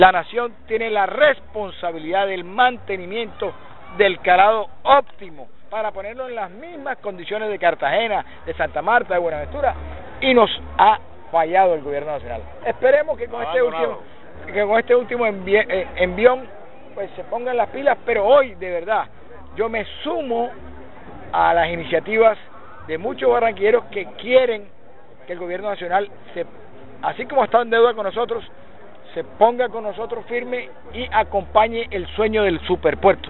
La nación tiene la responsabilidad del mantenimiento del calado óptimo para ponerlo en las mismas condiciones de Cartagena, de Santa Marta, de Buenaventura, y nos ha fallado el gobierno nacional. Esperemos que con este último envión pues se pongan las pilas, pero hoy de verdad yo me sumo a las iniciativas de muchos barranquilleros que quieren que el gobierno nacional, así como está en deuda con nosotros, se ponga con nosotros firme y acompañe el sueño del superpuerto.